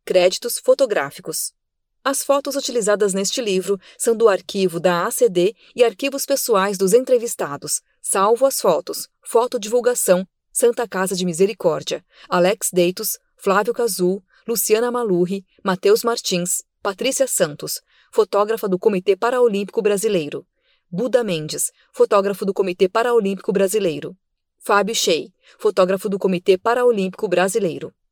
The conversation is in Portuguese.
Créditos fotográficos. As fotos utilizadas neste livro são do arquivo da ACD e arquivos pessoais dos entrevistados, salvo as fotos. Fotodivulgação, Santa Casa de Misericórdia, Alex Deitos, Flávio Cazul, Luciana Malurri, Matheus Martins, Patrícia Santos, fotógrafa do Comitê Paraolímpico Brasileiro. Buda Mendes, fotógrafo do Comitê Paraolímpico Brasileiro. Fábio Shea, fotógrafo do Comitê Paraolímpico Brasileiro.